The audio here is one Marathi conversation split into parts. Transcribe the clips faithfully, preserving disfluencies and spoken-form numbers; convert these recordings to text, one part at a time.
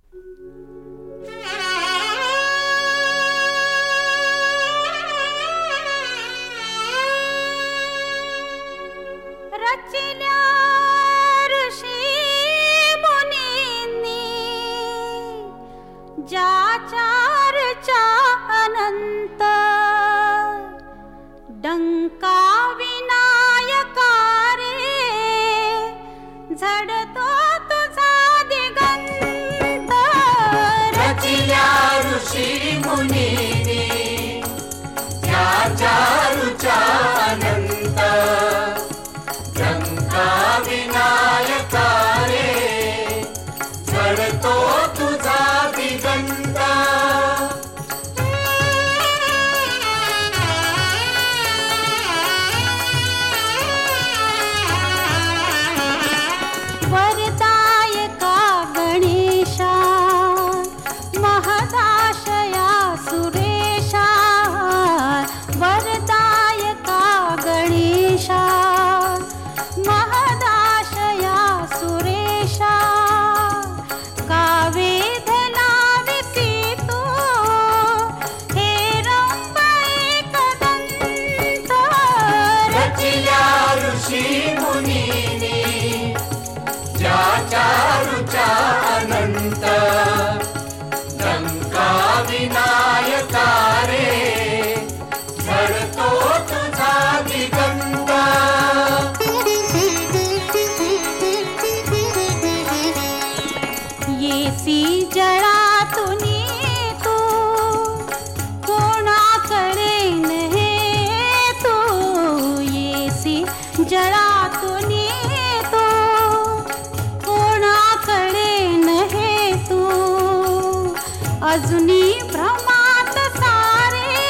रचिल्या ऋषी मुनींनी ज्याच्या चा अनंत डंका विनायका रे झडतो तुझा दिगंत. रचिल्या ऋषी मुनींनी ज्याच्या चा अनंत डंका विनायका रे झडतो तुझा दिगंत. वरदायका गणेशा महदाशया सुरेशा. वरदायका गणेशा महदाशया सुरेशा. का वेध लाविसी तू हे रंब एकदंत. रचिल्या ऋषी मुनींनी ज्याच्या चा अनंत डंका विनायका रे झडतो तुझा दिगंत. येसी जळातुनी तू कोणाकडे नहे तू. येसी जळातुनी तू कोणाकडे नहे तू. अजुनी भ्रमात सारे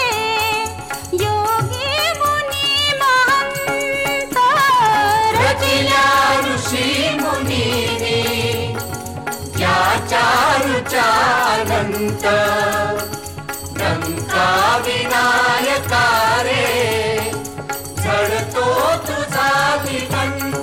योगी मुनी महंत. रचिल्या ऋषी मुनींनी ज्याच्या चा अनंत डंका विनायका रे झडतो तुझा दिगंत.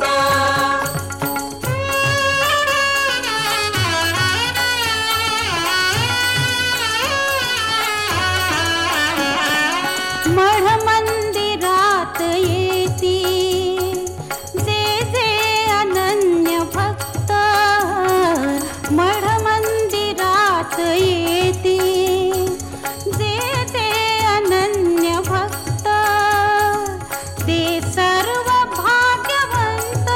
मढ मंदिरात येती जे जे अनन्य भक्त. मढ मंदिरात येती जे जे अनन्य भक्त. ते सर्व भाग्यवंत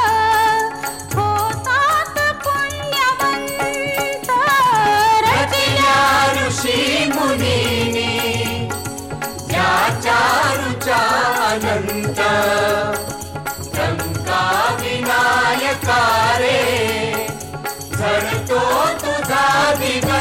होतात पुण्यवंत. रचिल्या ऋषी मुनींनी ज्याच्या चा अनंत डंका विनायका रे झडतो तुझा दिगंत.